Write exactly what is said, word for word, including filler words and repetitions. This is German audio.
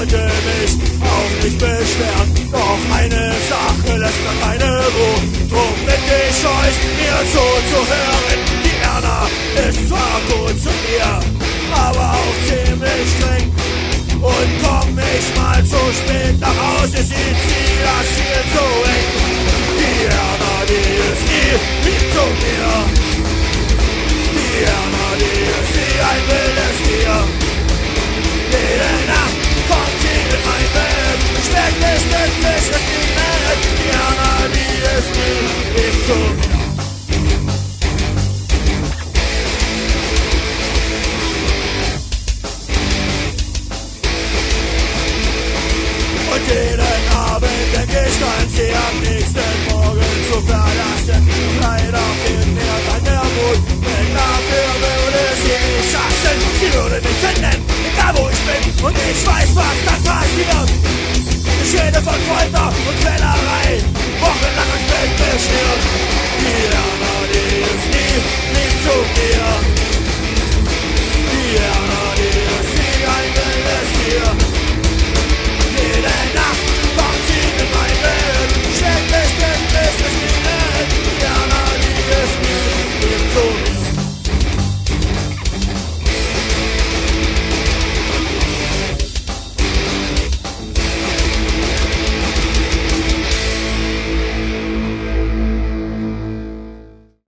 wollte mich auch nicht beschweren. Doch eine Sache lässt mir keine Ruhe. Drum bitte ich euch, mir zuzuhören. Die Erna ist zwar gut zu mir, aber auch ziemlich streng. Und komm ich mal zu spät nach Hause, sieht sie das viel zu eng. Die Erna, die ist nie lieb zu mir. Die Erna, die ist wie ein wildes Tier. Jede Nacht kommt sie in mein Bett, schmeckt nicht glücklich, ist nie nett. Die Erna, die ist nie lieb zu mir. Und jeden Abend denk ich an sie am nächsten Morgen zu verlassen. Leider fehlt mir dann der Mut, denn dafür würde sie mich hassen. Sie würde mich finden, egal wo ich bin, und ich weiß, was dann passiert. Ich rede von Folter,